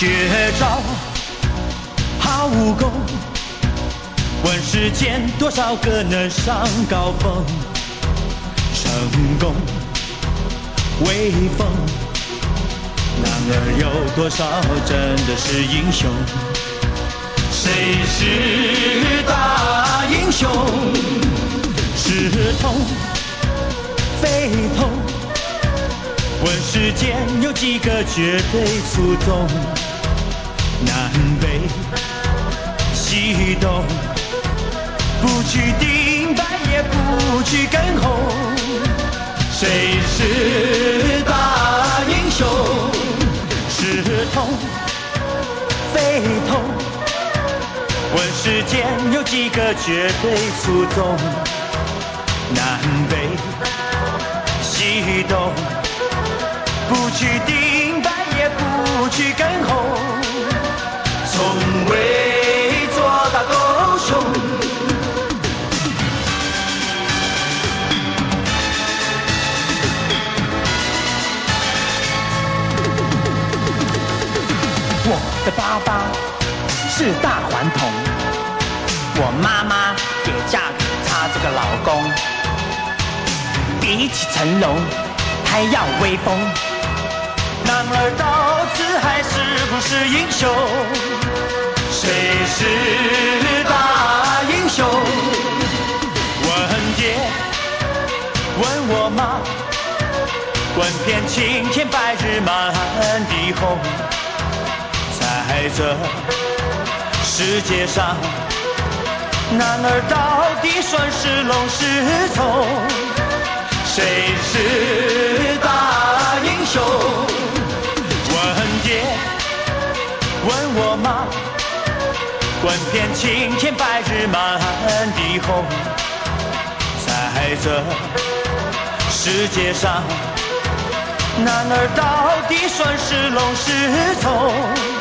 绝招好武功，问世间多少个能上高峰？成功威风，然而有多少真的是英雄？谁是大英雄？是痛非痛？问世间有几个绝对出众？南北西东，不去顶白也不去跟红。谁是大英雄？是痛非痛？问世间有几个绝对出众？南北西东，不去顶白也不去跟红，从未做大狗熊。 我的爸爸是大顽童，我妈妈也嫁给他这个老公，比起成龙还要威风。 男儿到此还是不是英雄？谁是大英雄？问爹问我妈，问遍青天白日满地红。在这世界上，男儿到底算是龙是虫？谁是大英雄？问爹问我妈，问遍青天白日满地红。在这世界上，男儿到底算是龙是虫？